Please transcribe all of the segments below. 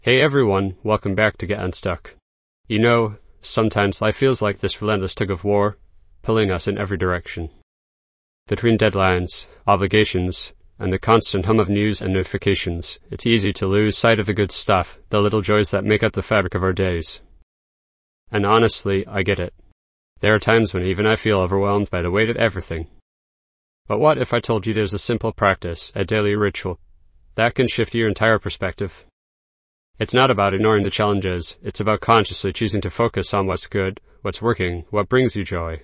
Hey everyone, welcome back to Get Unstuck. You know, sometimes life feels like this relentless tug of war, pulling us in every direction. Between deadlines, obligations, and the constant hum of news and notifications, it's easy to lose sight of the good stuff, the little joys that make up the fabric of our days. And honestly, I get it. There are times when even I feel overwhelmed by the weight of everything. But what if I told you there's a simple practice, a daily ritual, that can shift your entire perspective? It's not about ignoring the challenges, it's about consciously choosing to focus on what's good, what's working, what brings you joy.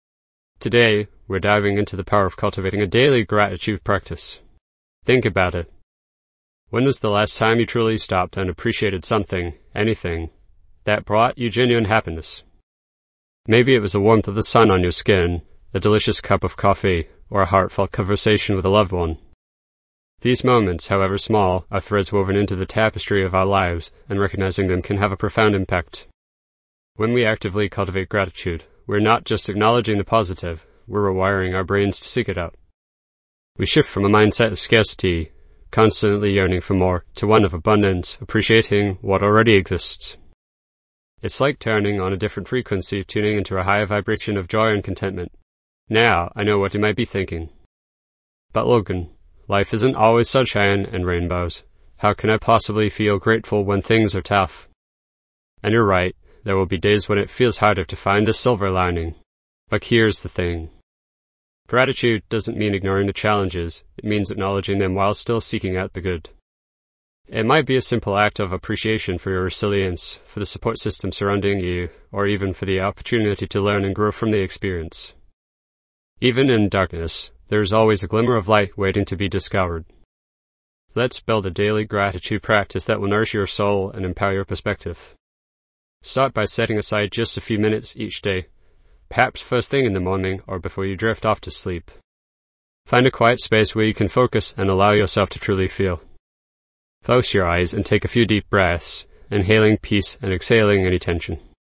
Today, we're diving into the power of cultivating a daily gratitude practice. Think about it. When was the last time you truly stopped and appreciated something, anything, that brought you genuine happiness? Maybe it was the warmth of the sun on your skin, a delicious cup of coffee, or a heartfelt conversation with a loved one. These moments, however small, are threads woven into the tapestry of our lives, and recognizing them can have a profound impact. When we actively cultivate gratitude, we're not just acknowledging the positive, we're rewiring our brains to seek it out. We shift from a mindset of scarcity, constantly yearning for more, to one of abundance, appreciating what already exists. It's like turning on a different frequency, tuning into a higher vibration of joy and contentment. Now, I know what you might be thinking. But Logan, life isn't always sunshine and rainbows. How can I possibly feel grateful when things are tough? And you're right, there will be days when it feels harder to find the silver lining. But here's the thing. Gratitude doesn't mean ignoring the challenges, it means acknowledging them while still seeking out the good. It might be a simple act of appreciation for your resilience, for the support system surrounding you, or even for the opportunity to learn and grow from the experience. Even in darkness, there is always a glimmer of light waiting to be discovered. Let's build a daily gratitude practice that will nourish your soul and empower your perspective. Start by setting aside just a few minutes each day, perhaps first thing in the morning or before you drift off to sleep. Find a quiet space where you can focus and allow yourself to truly feel. Close your eyes and take a few deep breaths, inhaling peace and exhaling any tension.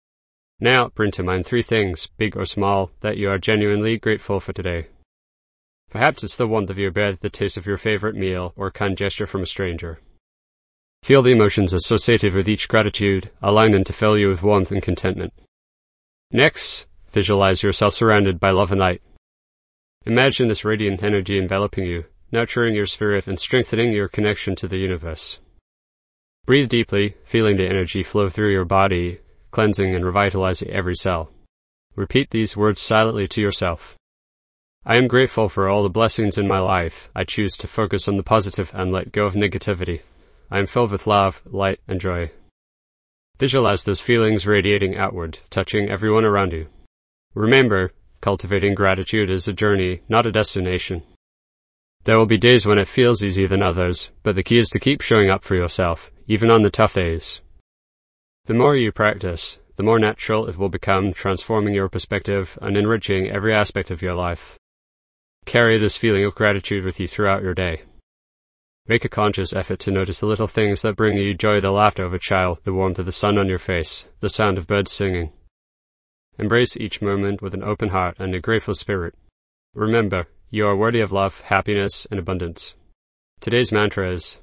Now bring to mind 3 things, big or small, that you are genuinely grateful for today. Perhaps it's the warmth of your bed, the taste of your favorite meal, or a kind gesture from a stranger. Feel the emotions associated with each gratitude, allowing them to fill you with warmth and contentment. Next, visualize yourself surrounded by love and light. Imagine this radiant energy enveloping you, nurturing your spirit and strengthening your connection to the universe. Breathe deeply, feeling the energy flow through your body, cleansing and revitalizing every cell. Repeat these words silently to yourself. I am grateful for all the blessings in my life. I choose to focus on the positive and let go of negativity. I am filled with love, light, and joy. Visualize those feelings radiating outward, touching everyone around you. Remember, cultivating gratitude is a journey, not a destination. There will be days when it feels easier than others, but the key is to keep showing up for yourself, even on the tough days. The more you practice, the more natural it will become, transforming your perspective and enriching every aspect of your life. Carry this feeling of gratitude with you throughout your day. Make a conscious effort to notice the little things that bring you joy, the laughter of a child, the warmth of the sun on your face, the sound of birds singing. Embrace each moment with an open heart and a grateful spirit. Remember, you are worthy of love, happiness, and abundance. Today's mantra is,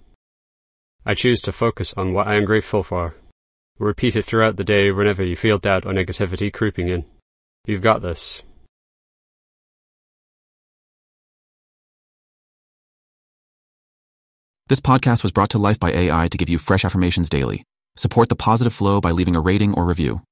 I choose to focus on what I am grateful for. Repeat it throughout the day whenever you feel doubt or negativity creeping in. You've got this. This podcast was brought to life by AI to give you fresh affirmations daily. Support the positive flow by leaving a rating or review.